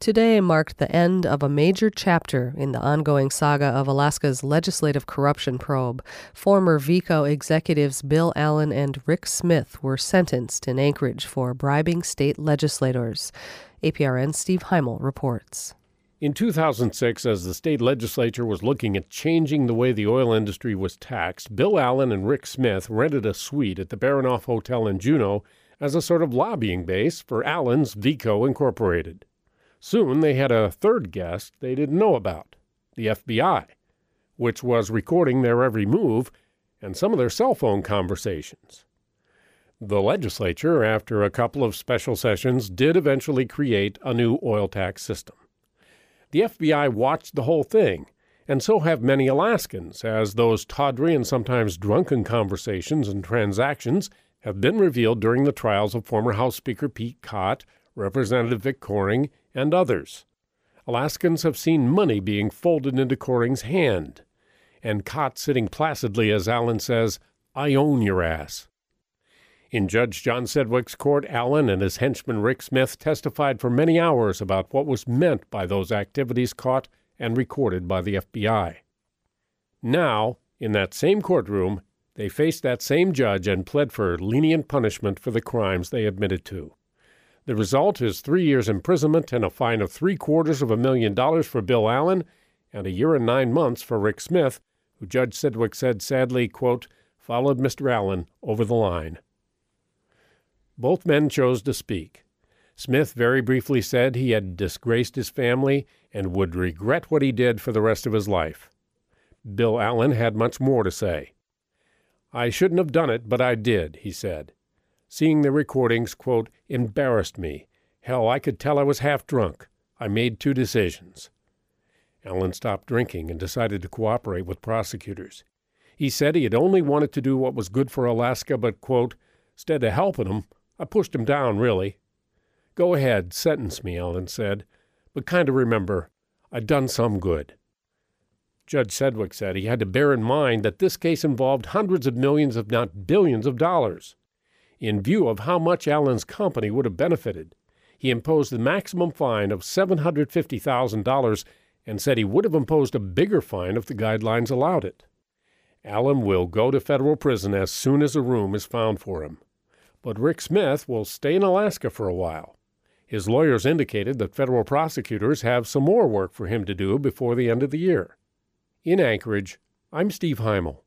Today marked the end of a major chapter in the ongoing saga of Alaska's legislative corruption probe. Former VECO executives Bill Allen and Rick Smith were sentenced in Anchorage for bribing state legislators. APRN's Steve Heimel reports. In 2006, as the state legislature was looking at changing the way the oil industry was taxed, Bill Allen and Rick Smith rented a suite at the Baranof Hotel in Juneau as a sort of lobbying base for Allen's VECO Incorporated. Soon they had a third guest they didn't know about, the FBI, which was recording their every move and some of their cell phone conversations. The legislature, after a couple of special sessions, did eventually create a new oil tax system. The FBI watched the whole thing, and so have many Alaskans, as those tawdry and sometimes drunken conversations and transactions have been revealed during the trials of former House Speaker Pete Cott, Representative Vic Coring, and others. Alaskans have seen money being folded into Coring's hand, and Cott sitting placidly as Allen says, "I own your ass." In Judge John Sedgwick's court, Allen and his henchman Rick Smith testified for many hours about what was meant by those activities caught and recorded by the FBI. Now, in that same courtroom, they faced that same judge and pled for lenient punishment for the crimes they admitted to. The result is 3 years imprisonment and a fine of $750,000 for Bill Allen and a year and 9 months for Rick Smith, who Judge Sedgwick said sadly, quote, followed Mr. Allen over the line. Both men chose to speak. Smith very briefly said he had disgraced his family and would regret what he did for the rest of his life. Bill Allen had much more to say. "I shouldn't have done it, but I did," he said. "Seeing the recordings, quote, embarrassed me. Hell, I could tell I was half drunk. I made 2 decisions." Allen stopped drinking and decided to cooperate with prosecutors. He said he had only wanted to do what was good for Alaska, but, quote, instead of helping him, I pushed him down, really. "Go ahead, sentence me," Allen said, "but kind of remember, I done some good." Judge Sedgwick said he had to bear in mind that this case involved hundreds of millions, if not billions, of dollars. In view of how much Allen's company would have benefited, he imposed the maximum fine of $750,000 and said he would have imposed a bigger fine if the guidelines allowed it. Allen will go to federal prison as soon as a room is found for him. But Rick Smith will stay in Alaska for a while. His lawyers indicated that federal prosecutors have some more work for him to do before the end of the year. In Anchorage, I'm Steve Heimel.